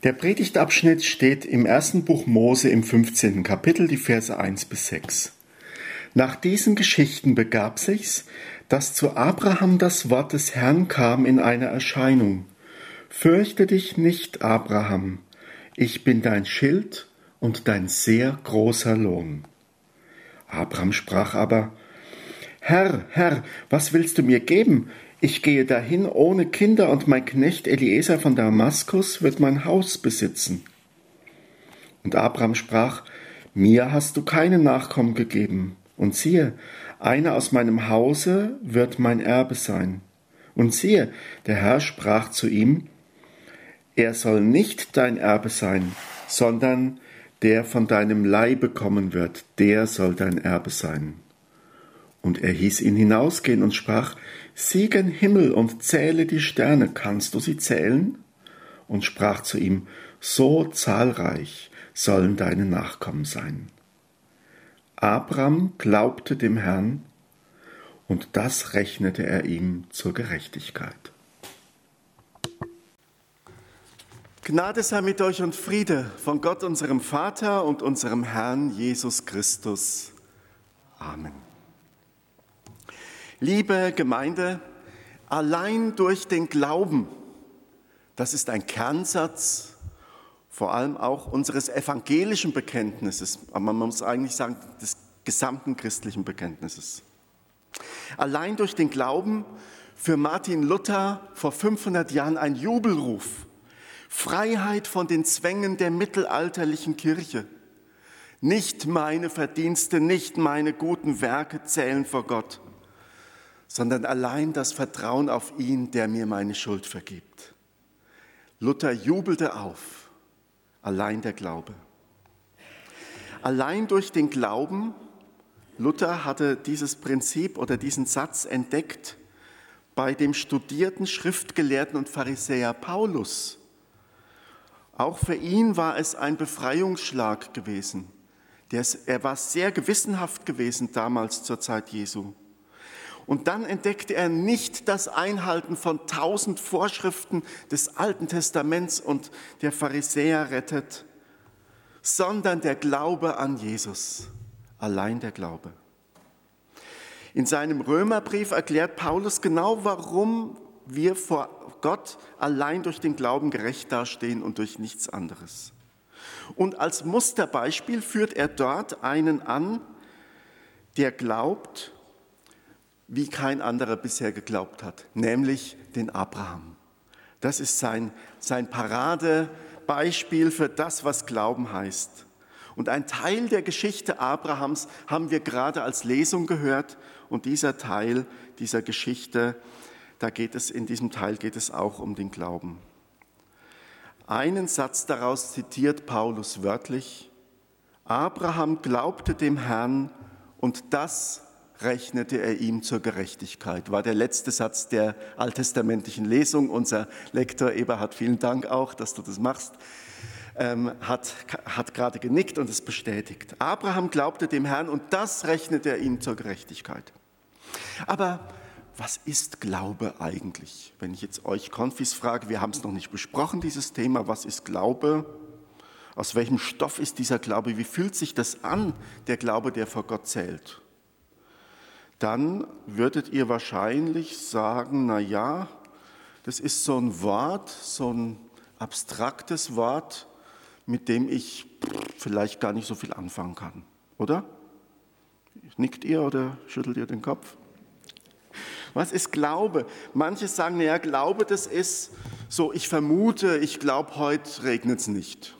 Der Predigtabschnitt steht im ersten Buch Mose im 15. Kapitel, die Verse 1-6. Nach diesen Geschichten begab sich's, dass zu Abraham das Wort des Herrn kam in einer Erscheinung. Fürchte dich nicht, Abraham, ich bin dein Schild und dein sehr großer Lohn. Abraham sprach aber: Herr, Herr, was willst du mir geben? Ich gehe dahin ohne Kinder und mein Knecht Eliezer von Damaskus wird mein Haus besitzen. Und Abraham sprach: Mir hast du keine Nachkommen gegeben. Und siehe, einer aus meinem Hause wird mein Erbe sein. Und siehe, der Herr sprach zu ihm: Er soll nicht dein Erbe sein, sondern der von deinem Leibe kommen wird, der soll dein Erbe sein. Und er hieß ihn hinausgehen und sprach: Sieh gen Himmel und zähle die Sterne, kannst du sie zählen? Und sprach zu ihm: So zahlreich sollen deine Nachkommen sein. Abraham glaubte dem Herrn, und das rechnete er ihm zur Gerechtigkeit. Gnade sei mit euch und Friede von Gott, unserem Vater und unserem Herrn Jesus Christus. Amen. Liebe Gemeinde, allein durch den Glauben, das ist ein Kernsatz, vor allem auch unseres evangelischen Bekenntnisses, aber man muss eigentlich sagen, des gesamten christlichen Bekenntnisses. Allein durch den Glauben für Martin Luther vor 500 Jahren ein Jubelruf. Freiheit von den Zwängen der mittelalterlichen Kirche. Nicht meine Verdienste, nicht meine guten Werke zählen vor Gott, sondern allein das Vertrauen auf ihn, der mir meine Schuld vergibt. Luther jubelte auf, allein der Glaube. Allein durch den Glauben, Luther hatte dieses Prinzip oder diesen Satz entdeckt bei dem studierten Schriftgelehrten und Pharisäer Paulus. Auch für ihn war es ein Befreiungsschlag gewesen. Er war sehr gewissenhaft gewesen damals zur Zeit Jesu. Und dann entdeckte er nicht das Einhalten von 1000 Vorschriften des Alten Testaments und der Pharisäer rettet, sondern der Glaube an Jesus, allein der Glaube. In seinem Römerbrief erklärt Paulus genau, warum wir vor Gott allein durch den Glauben gerecht dastehen und durch nichts anderes. Und als Musterbeispiel führt er dort einen an, der glaubt, wie kein anderer bisher geglaubt hat, nämlich den Abraham. Das ist sein Paradebeispiel für das, was Glauben heißt. Und ein Teil der Geschichte Abrahams haben wir gerade als Lesung gehört. Und dieser Teil dieser Geschichte, in diesem Teil geht es auch um den Glauben. Einen Satz daraus zitiert Paulus wörtlich: Abraham glaubte dem Herrn und das rechnete er ihm zur Gerechtigkeit. War der letzte Satz der alttestamentlichen Lesung. Unser Lektor Eberhard, vielen Dank auch, dass du das machst, hat gerade genickt und es bestätigt. Abraham glaubte dem Herrn und das rechnete er ihm zur Gerechtigkeit. Aber was ist Glaube eigentlich? Wenn ich jetzt euch Konfis frage, wir haben es noch nicht besprochen, dieses Thema, was ist Glaube? Aus welchem Stoff ist dieser Glaube? Wie fühlt sich das an, der Glaube, der vor Gott zählt? Dann würdet ihr wahrscheinlich sagen, na, das ist so ein Wort, so ein abstraktes Wort, mit dem ich vielleicht gar nicht so viel anfangen kann, oder? Nickt ihr oder schüttelt ihr den Kopf? Was ist Glaube? Manche sagen, Glaube, das ist so, ich vermute, ich glaube, heute regnet es nicht.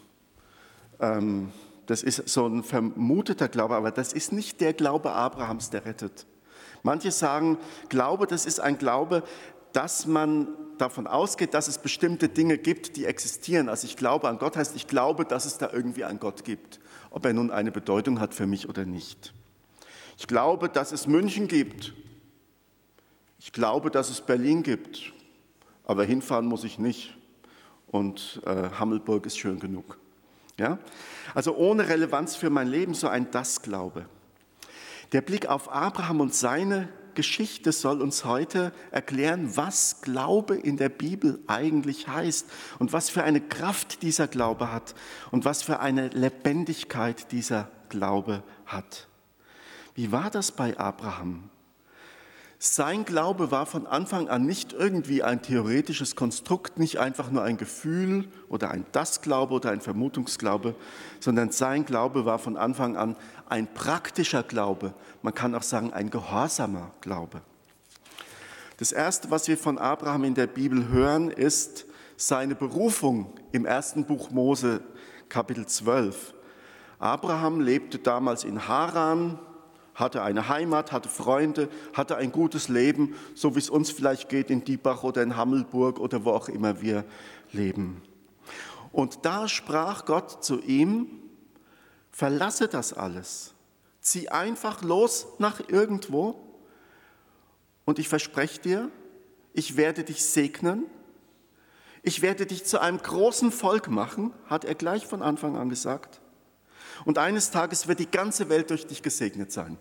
Das ist so ein vermuteter Glaube, aber das ist nicht der Glaube Abrahams, der rettet. Manche sagen, Glaube, das ist ein Glaube, dass man davon ausgeht, dass es bestimmte Dinge gibt, die existieren. Also ich glaube an Gott heißt, ich glaube, dass es da irgendwie einen Gott gibt, ob er nun eine Bedeutung hat für mich oder nicht. Ich glaube, dass es München gibt. Ich glaube, dass es Berlin gibt, aber hinfahren muss ich nicht und Hammelburg ist schön genug. Ja? Also ohne Relevanz für mein Leben, so ein Das-Glaube. Der Blick auf Abraham und seine Geschichte soll uns heute erklären, was Glaube in der Bibel eigentlich heißt und was für eine Kraft dieser Glaube hat und was für eine Lebendigkeit dieser Glaube hat. Wie war das bei Abraham? Sein Glaube war von Anfang an nicht irgendwie ein theoretisches Konstrukt, nicht einfach nur ein Gefühl oder ein Das-Glaube oder ein Vermutungsglaube, sondern sein Glaube war von Anfang an ein praktischer Glaube. Man kann auch sagen, ein gehorsamer Glaube. Das Erste, was wir von Abraham in der Bibel hören, ist seine Berufung im ersten Buch Mose, Kapitel 12. Abraham lebte damals in Haran, hatte eine Heimat, hatte Freunde, hatte ein gutes Leben, so wie es uns vielleicht geht in Diebach oder in Hammelburg oder wo auch immer wir leben. Und da sprach Gott zu ihm: Verlasse das alles, zieh einfach los nach irgendwo und ich verspreche dir, ich werde dich segnen, ich werde dich zu einem großen Volk machen, hat er gleich von Anfang an gesagt. Und eines Tages wird die ganze Welt durch dich gesegnet sein.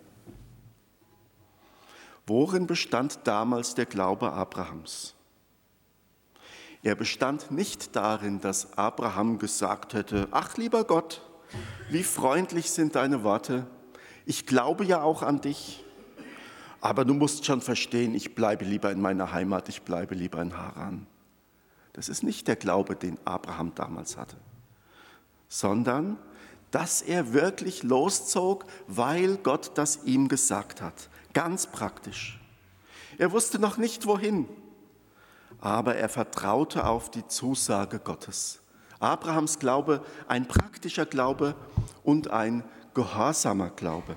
Worin bestand damals der Glaube Abrahams? Er bestand nicht darin, dass Abraham gesagt hätte: Ach, lieber Gott, wie freundlich sind deine Worte. Ich glaube ja auch an dich, aber du musst schon verstehen, ich bleibe lieber in meiner Heimat, ich bleibe lieber in Haran. Das ist nicht der Glaube, den Abraham damals hatte, sondern dass er wirklich loszog, weil Gott das ihm gesagt hat. Ganz praktisch. Er wusste noch nicht wohin, aber er vertraute auf die Zusage Gottes. Abrahams Glaube, ein praktischer Glaube und ein gehorsamer Glaube.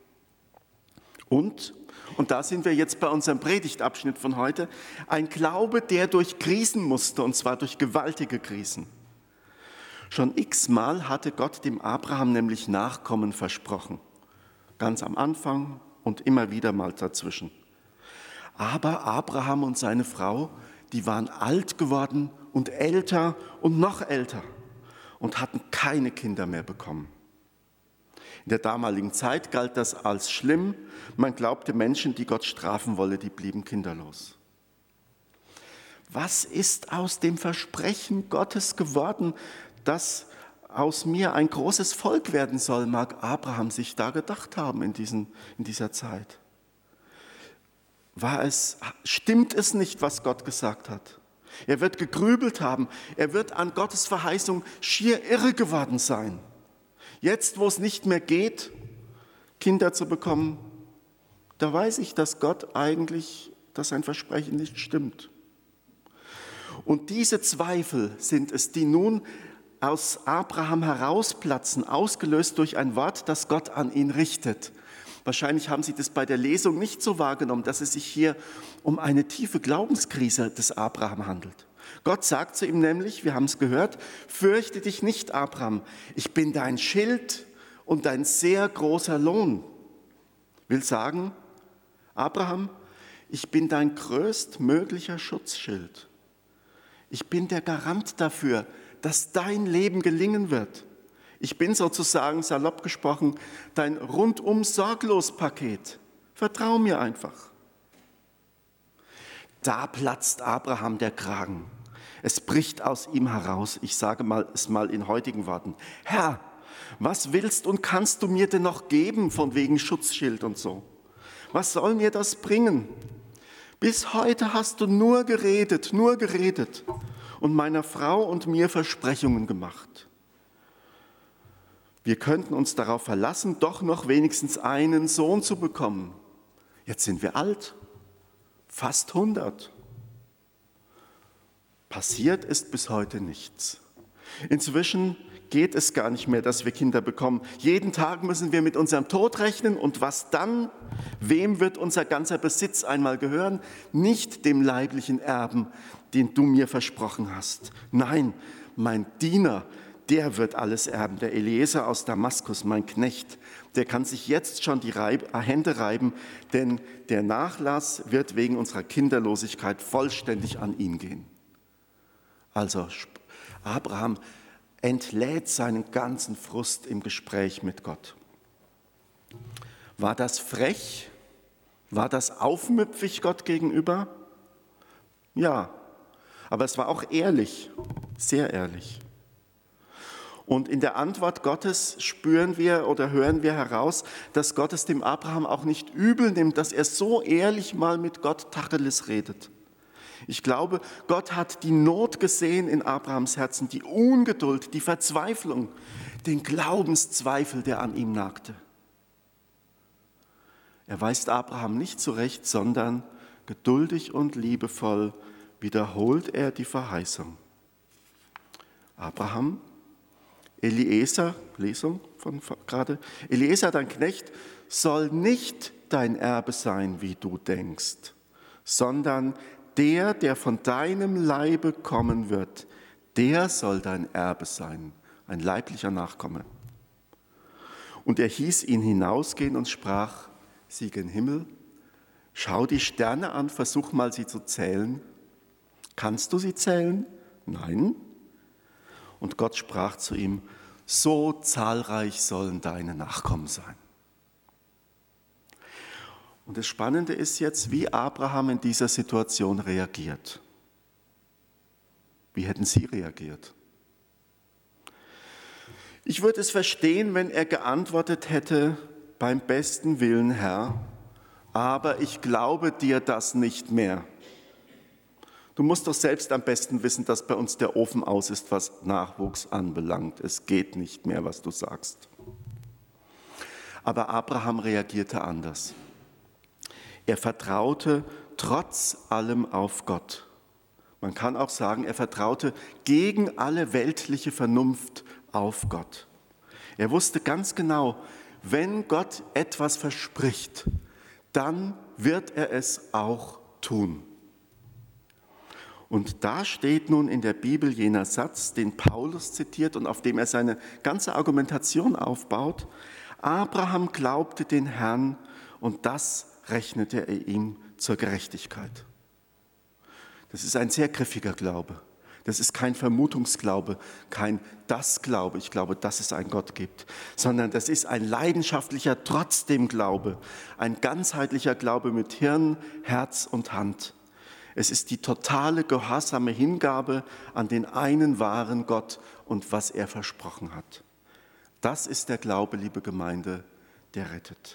Und da sind wir jetzt bei unserem Predigtabschnitt von heute, ein Glaube, der durch Krisen musste, und zwar durch gewaltige Krisen. Schon x-mal hatte Gott dem Abraham nämlich Nachkommen versprochen. Ganz am Anfang und immer wieder mal dazwischen. Aber Abraham und seine Frau, die waren alt geworden und älter und noch älter und hatten keine Kinder mehr bekommen. In der damaligen Zeit galt das als schlimm. Man glaubte, Menschen, die Gott strafen wolle, die blieben kinderlos. Was ist aus dem Versprechen Gottes geworden, dass aus mir ein großes Volk werden soll, mag Abraham sich da gedacht haben in dieser Zeit. Stimmt es nicht, was Gott gesagt hat? Er wird gegrübelt haben, er wird an Gottes Verheißung schier irre geworden sein. Jetzt, wo es nicht mehr geht, Kinder zu bekommen, da weiß ich, dass sein Versprechen nicht stimmt. Und diese Zweifel sind es, die nun aus Abraham herausplatzen, ausgelöst durch ein Wort, das Gott an ihn richtet. Wahrscheinlich haben Sie das bei der Lesung nicht so wahrgenommen, dass es sich hier um eine tiefe Glaubenskrise des Abraham handelt. Gott sagt zu ihm nämlich, wir haben es gehört: Fürchte dich nicht, Abraham, ich bin dein Schild und dein sehr großer Lohn. Will sagen, Abraham, ich bin dein größtmöglicher Schutzschild. Ich bin der Garant dafür, dass dein Leben gelingen wird. Ich bin sozusagen, salopp gesprochen, dein rundum sorglos Paket. Vertrau mir einfach. Da platzt Abraham der Kragen. Es bricht aus ihm heraus, ich sage es mal in heutigen Worten: Herr, was willst und kannst du mir denn noch geben von wegen Schutzschild und so? Was soll mir das bringen? Bis heute hast du nur geredet und meiner Frau und mir Versprechungen gemacht. Wir könnten uns darauf verlassen, doch noch wenigstens einen Sohn zu bekommen. Jetzt sind wir alt, fast 100. Passiert ist bis heute nichts. Inzwischen geht es gar nicht mehr, dass wir Kinder bekommen. Jeden Tag müssen wir mit unserem Tod rechnen. Und was dann? Wem wird unser ganzer Besitz einmal gehören? Nicht dem leiblichen Erben, den du mir versprochen hast. Nein, mein Diener, der wird alles erben. Der Eliezer aus Damaskus, mein Knecht, der kann sich jetzt schon die Hände reiben, denn der Nachlass wird wegen unserer Kinderlosigkeit vollständig an ihn gehen. Also Abraham entlädt seinen ganzen Frust im Gespräch mit Gott. War das frech? War das aufmüpfig Gott gegenüber? Ja, aber es war auch ehrlich, sehr ehrlich. Und in der Antwort Gottes spüren wir oder hören wir heraus, dass Gott es dem Abraham auch nicht übel nimmt, dass er so ehrlich mal mit Gott Tacheles redet. Ich glaube, Gott hat die Not gesehen in Abrahams Herzen, die Ungeduld, die Verzweiflung, den Glaubenszweifel, der an ihm nagte. Er weist Abraham nicht zurecht, sondern geduldig und liebevoll wiederholt er die Verheißung. Abraham, Eliezer, Lesung von gerade, Eliezer, dein Knecht, soll nicht dein Erbe sein, wie du denkst, sondern der von deinem Leibe kommen wird, der soll dein Erbe sein, ein leiblicher Nachkomme. Und er hieß ihn hinausgehen und sprach, sieh gen Himmel, schau die Sterne an, versuch mal sie zu zählen. Kannst du sie zählen? Nein. Und Gott sprach zu ihm, so zahlreich sollen deine Nachkommen sein. Und das Spannende ist jetzt, wie Abraham in dieser Situation reagiert. Wie hätten Sie reagiert? Ich würde es verstehen, wenn er geantwortet hätte, beim besten Willen, Herr, aber ich glaube dir das nicht mehr. Du musst doch selbst am besten wissen, dass bei uns der Ofen aus ist, was Nachwuchs anbelangt. Es geht nicht mehr, was du sagst. Aber Abraham reagierte anders. Er vertraute trotz allem auf Gott. Man kann auch sagen, er vertraute gegen alle weltliche Vernunft auf Gott. Er wusste ganz genau, wenn Gott etwas verspricht, dann wird er es auch tun. Und da steht nun in der Bibel jener Satz, den Paulus zitiert und auf dem er seine ganze Argumentation aufbaut. Abraham glaubte den Herrn und das rechnete er ihm zur Gerechtigkeit. Das ist ein sehr griffiger Glaube. Das ist kein Vermutungsglaube, kein Das-Glaube, ich glaube, dass es einen Gott gibt, sondern das ist ein leidenschaftlicher Trotzdem-Glaube, ein ganzheitlicher Glaube mit Hirn, Herz und Hand. Es ist die totale gehorsame Hingabe an den einen wahren Gott und was er versprochen hat. Das ist der Glaube, liebe Gemeinde, der rettet.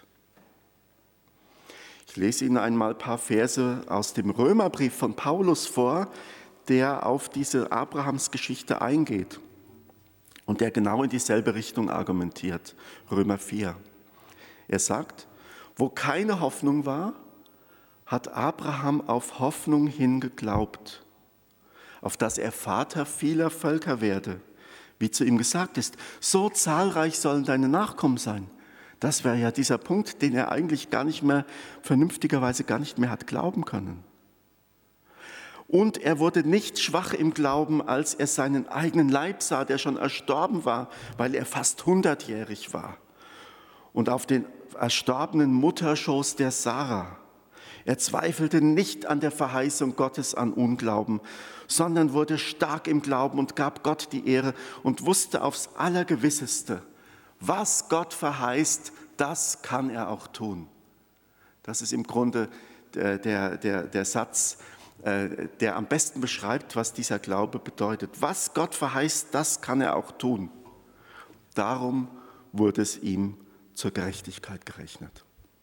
Ich lese Ihnen einmal ein paar Verse aus dem Römerbrief von Paulus vor, der auf diese Abrahamsgeschichte eingeht und der genau in dieselbe Richtung argumentiert. Römer 4. Er sagt, wo keine Hoffnung war, hat Abraham auf Hoffnung hin geglaubt, auf dass er Vater vieler Völker werde, wie zu ihm gesagt ist, so zahlreich sollen deine Nachkommen sein. Das wäre ja dieser Punkt, den er eigentlich vernünftigerweise gar nicht mehr hat glauben können. Und er wurde nicht schwach im Glauben, als er seinen eigenen Leib sah, der schon erstorben war, weil er fast 100-jährig war. Und auf den erstorbenen Mutterschoß der Sarah. Er zweifelte nicht an der Verheißung Gottes an Unglauben, sondern wurde stark im Glauben und gab Gott die Ehre und wusste aufs Allergewisseste, was Gott verheißt, das kann er auch tun. Das ist im Grunde der Satz, der am besten beschreibt, was dieser Glaube bedeutet. Was Gott verheißt, das kann er auch tun. Darum wurde es ihm zur Gerechtigkeit gerechnet.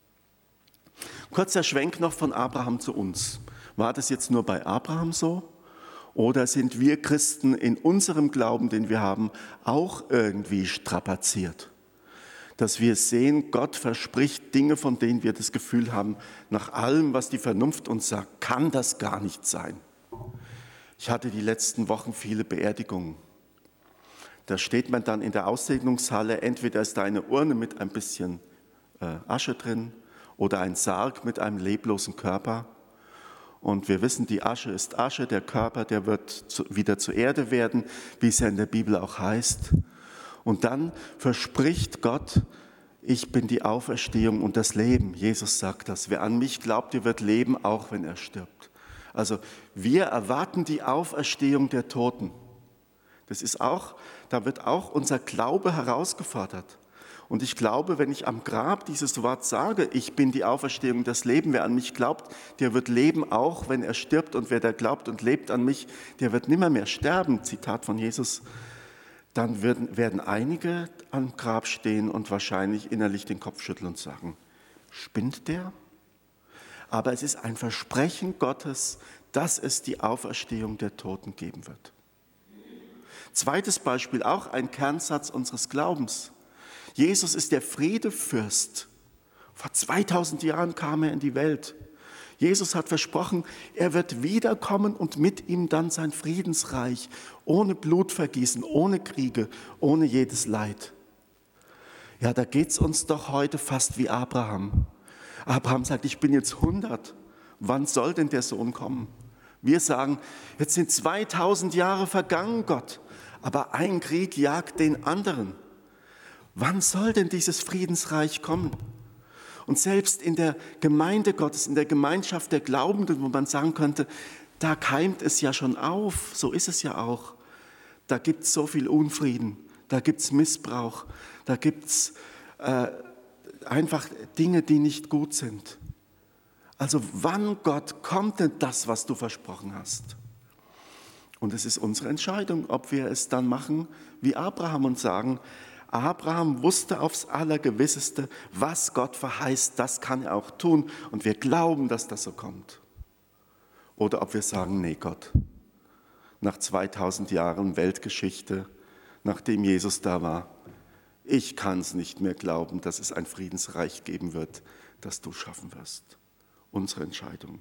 Kurzer Schwenk noch von Abraham zu uns. War das jetzt nur bei Abraham so? Oder sind wir Christen in unserem Glauben, den wir haben, auch irgendwie strapaziert? Dass wir sehen, Gott verspricht Dinge, von denen wir das Gefühl haben, nach allem, was die Vernunft uns sagt, kann das gar nicht sein. Ich hatte die letzten Wochen viele Beerdigungen. Da steht man dann in der Aussegnungshalle, entweder ist da eine Urne mit ein bisschen Asche drin oder ein Sarg mit einem leblosen Körper. Und wir wissen, die Asche ist Asche, der Körper, der wird wieder zur Erde werden, wie es ja in der Bibel auch heißt. Und dann verspricht Gott, ich bin die Auferstehung und das Leben. Jesus sagt das. Wer an mich glaubt, der wird leben, auch wenn er stirbt. Also wir erwarten die Auferstehung der Toten. Da wird auch unser Glaube herausgefordert. Und ich glaube, wenn ich am Grab dieses Wort sage, ich bin die Auferstehung, das Leben, wer an mich glaubt, der wird leben, auch wenn er stirbt. Und wer da glaubt und lebt an mich, der wird nimmermehr sterben. Zitat von Jesus. Dann werden einige am Grab stehen und wahrscheinlich innerlich den Kopf schütteln und sagen, spinnt der? Aber es ist ein Versprechen Gottes, dass es die Auferstehung der Toten geben wird. Zweites Beispiel, auch ein Kernsatz unseres Glaubens. Jesus ist der Friedefürst. Vor 2000 Jahren kam er in die Welt. Jesus hat versprochen, er wird wiederkommen und mit ihm dann sein Friedensreich, ohne Blutvergießen, ohne Kriege, ohne jedes Leid. Ja, da geht es uns doch heute fast wie Abraham. Abraham sagt, ich bin jetzt 100. Wann soll denn der Sohn kommen? Wir sagen, jetzt sind 2000 Jahre vergangen, Gott, aber ein Krieg jagt den anderen. Wann soll denn dieses Friedensreich kommen? Und selbst in der Gemeinde Gottes, in der Gemeinschaft der Glaubenden, wo man sagen könnte, da keimt es ja schon auf, so ist es ja auch. Da gibt es so viel Unfrieden, da gibt es Missbrauch, da gibt es einfach Dinge, die nicht gut sind. Also wann, Gott, kommt denn das, was du versprochen hast? Und es ist unsere Entscheidung, ob wir es dann machen wie Abraham und sagen, Abraham wusste aufs Allergewisseste, was Gott verheißt, das kann er auch tun. Und wir glauben, dass das so kommt. Oder ob wir sagen, nee Gott, nach 2000 Jahren Weltgeschichte, nachdem Jesus da war, ich kann es nicht mehr glauben, dass es ein Friedensreich geben wird, das du schaffen wirst. Unsere Entscheidung.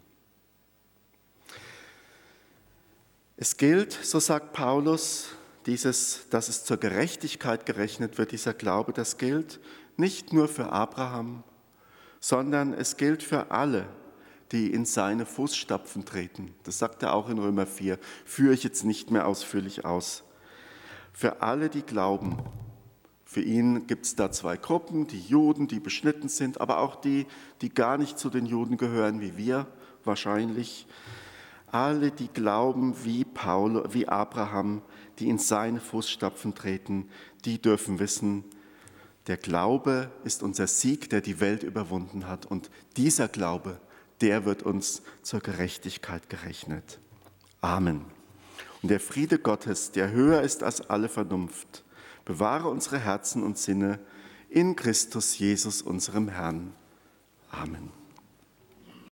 Es gilt, so sagt Paulus, dass es zur Gerechtigkeit gerechnet wird, dieser Glaube, das gilt nicht nur für Abraham, sondern es gilt für alle, die in seine Fußstapfen treten. Das sagt er auch in Römer 4, führe ich jetzt nicht mehr ausführlich aus. Für alle, die glauben. Für ihn gibt es da zwei Gruppen, die Juden, die beschnitten sind, aber auch die, die gar nicht zu den Juden gehören, wie wir wahrscheinlich. Alle, die glauben wie Abraham, die in seine Fußstapfen treten, die dürfen wissen, der Glaube ist unser Sieg, der die Welt überwunden hat. Und dieser Glaube, der wird uns zur Gerechtigkeit gerechnet. Amen. Und der Friede Gottes, der höher ist als alle Vernunft, bewahre unsere Herzen und Sinne in Christus Jesus, unserem Herrn. Amen.